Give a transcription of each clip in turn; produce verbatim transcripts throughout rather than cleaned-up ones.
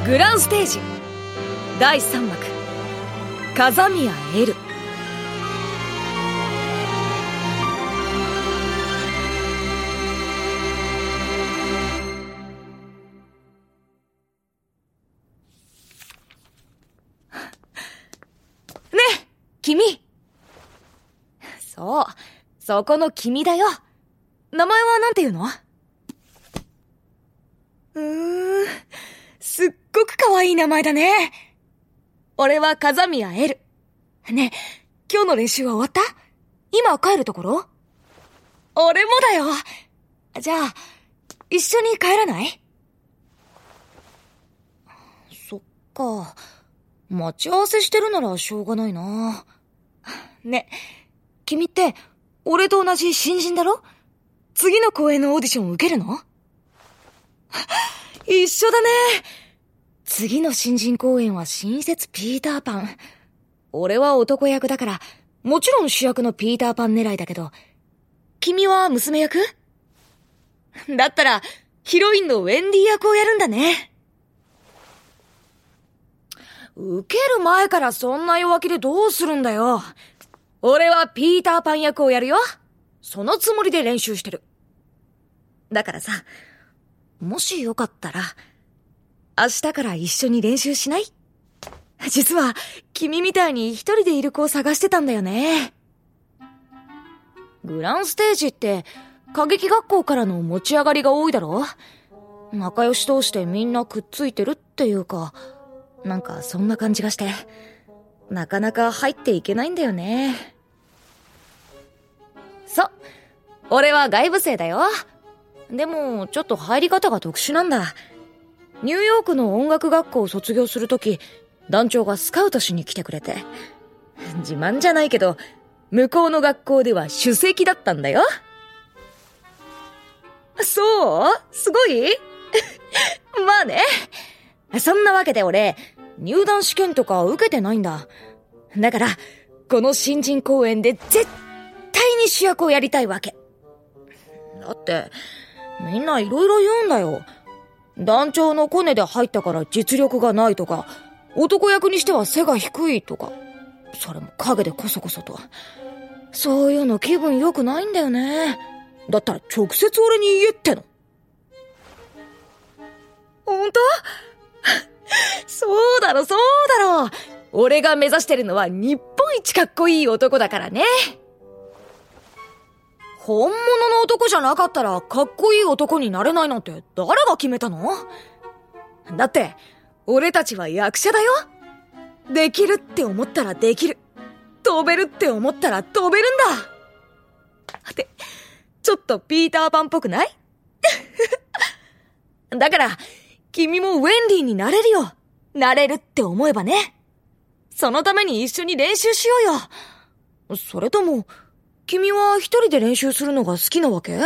グランステージだいさん幕風宮エル。ねえ君。そう、そこの君だよ。名前はなんて言うの？うーん、すっごく可愛い名前だね。俺は風宮エル。ねえ、今日の練習は終わった？今帰るところ？俺もだよ。じゃあ、一緒に帰らない？そっか。待ち合わせしてるならしょうがないな。ね、君って俺と同じ新人だろ？次の公演のオーディション受けるの？一緒だね。次の新人公演は新設ピーターパン。俺は男役だから、もちろん主役のピーターパン狙いだけど、君は娘役？だったら、ヒロインのウェンディ役をやるんだね。受ける前からそんな弱気でどうするんだよ。俺はピーターパン役をやるよ。そのつもりで練習してる。だからさ、もしよかったら、明日から一緒に練習しない？実は、君みたいに一人でいる子を探してたんだよね。グランステージって、歌劇学校からの持ち上がりが多いだろ？仲良し同士でみんなくっついてるっていうか、なんかそんな感じがして、なかなか入っていけないんだよね。そう、俺は外部生だよ。でも、ちょっと入り方が特殊なんだ。ニューヨークの音楽学校を卒業するとき、団長がスカウトしに来てくれて。自慢じゃないけど、向こうの学校では首席だったんだよ。そう？すごい？まあね。そんなわけで俺、入団試験とか受けてないんだ。だから、この新人公演で絶対に主役をやりたいわけ。だって、みんないろいろ言うんだよ。団長のコネで入ったから実力がないとか、男役にしては背が低いとか、それも影でコソコソと。そういうの気分良くないんだよね。だったら直接俺に言えっての。本当？そうだろ、そうだろ。俺が目指してるのは日本一かっこいい男だからね。本物の男じゃなかったらかっこいい男になれないなんて誰が決めたの？だって、俺たちは役者だよ。できるって思ったらできる。飛べるって思ったら飛べるんだ。って、ちょっとピーターパンっぽくない？だから、君もウェンディになれるよ。なれるって思えばね。そのために一緒に練習しようよ。それとも、君は一人で練習するのが好きなわけ？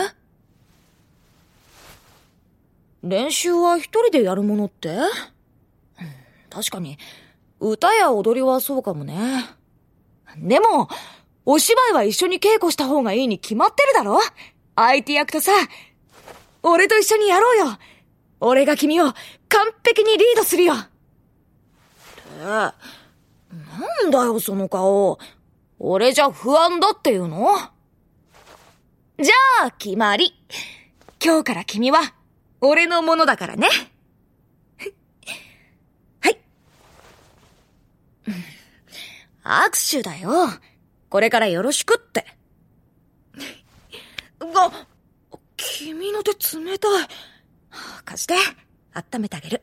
練習は一人でやるものって？確かに、歌や踊りはそうかもね。でも、お芝居は一緒に稽古した方がいいに決まってるだろ？相手役とさ、俺と一緒にやろうよ。俺が君を完璧にリードするよ。って、なんだよその顔。俺じゃ不安だっていうの？じゃあ、決まり。今日から君は、俺のものだからね。はい。握手だよ。これからよろしくって。が、君の手冷たい。貸して、温めてあげる。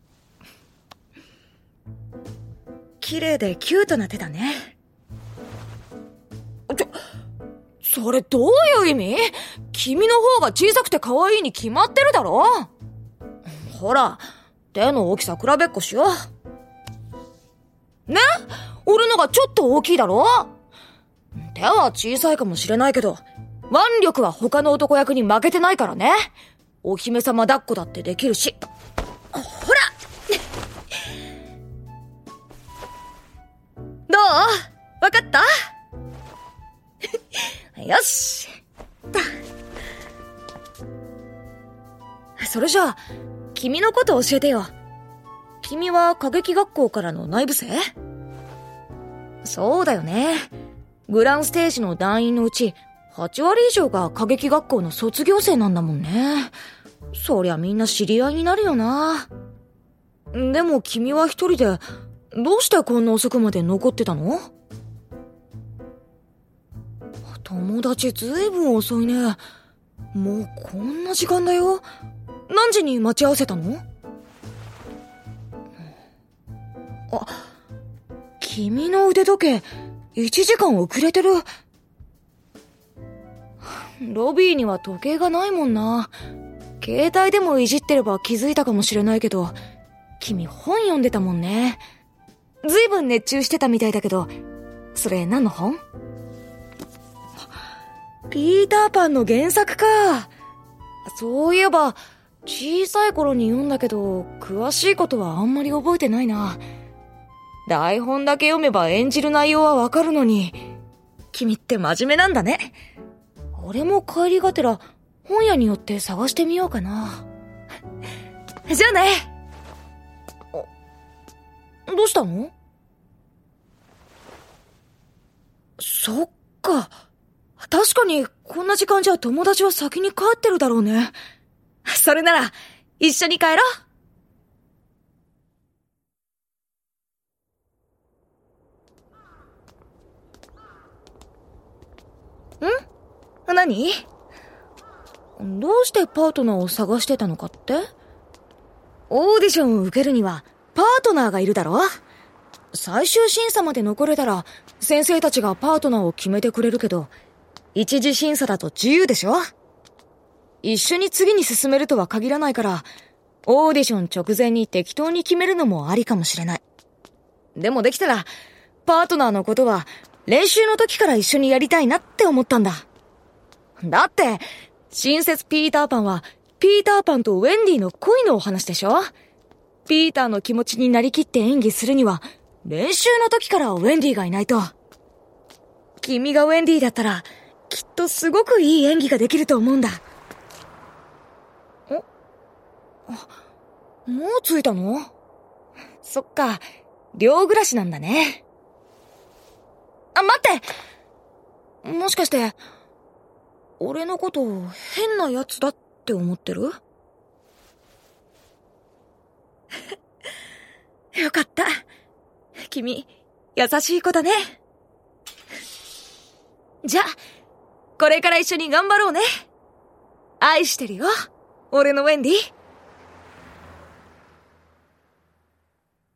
綺麗でキュートな手だね。ちょ、それどういう意味？君の方が小さくて可愛いに決まってるだろ。ほら、手の大きさ比べっこしよう。ね？俺のがちょっと大きいだろ。手は小さいかもしれないけど、腕力は他の男役に負けてないからね。お姫様抱っこだってできるし。ほらどう？わかった？よし。それじゃあ、君のこと教えてよ。 君は歌劇学校からの内部生？そうだよね。グランステージの団員のうちはち割以上が歌劇学校の卒業生なんだもんね。そりゃみんな知り合いになるよな。でも君は一人でどうしてこんな遅くまで残ってたの？友達ずいぶん遅いね。もうこんな時間だよ。何時に待ち合わせたの？あ、君の腕時計いちじかん遅れてる。ロビーには時計がないもんな。携帯でもいじってれば気づいたかもしれないけど、君本読んでたもんね。ずいぶん熱中してたみたいだけど、それ何の本？ピーターパンの原作か。そういえば小さい頃に読んだけど、詳しいことはあんまり覚えてないな。台本だけ読めば演じる内容はわかるのに。君って真面目なんだね。俺も帰りがてら本屋に寄って探してみようかな。じゃあね。どうしたの？そっか。確かにこんな時間じゃ友達は先に帰ってるだろうね。それなら一緒に帰ろう。ん？何？どうしてパートナーを探してたのかって？オーディションを受けるにはパートナーがいるだろ？最終審査まで残れたら先生たちがパートナーを決めてくれるけど、一次審査だと自由でしょ？一緒に次に進めるとは限らないから、オーディション直前に適当に決めるのもありかもしれない。でもできたらパートナーのことは練習の時から一緒にやりたいなって思ったんだ。だって新設ピーターパンはピーターパンとウェンディの恋のお話でしょ？ピーターの気持ちになりきって演技するには練習の時からウェンディがいないと。君がウェンディだったらきっとすごくいい演技ができると思うんだ。お？もう着いたの？そっか、寮暮らしなんだね。あ、待って！もしかして俺のこと変なやつだって思ってる？よかった。君、優しい子だね。じゃあ、これから一緒に頑張ろうね。愛してるよ、俺のウェンディ。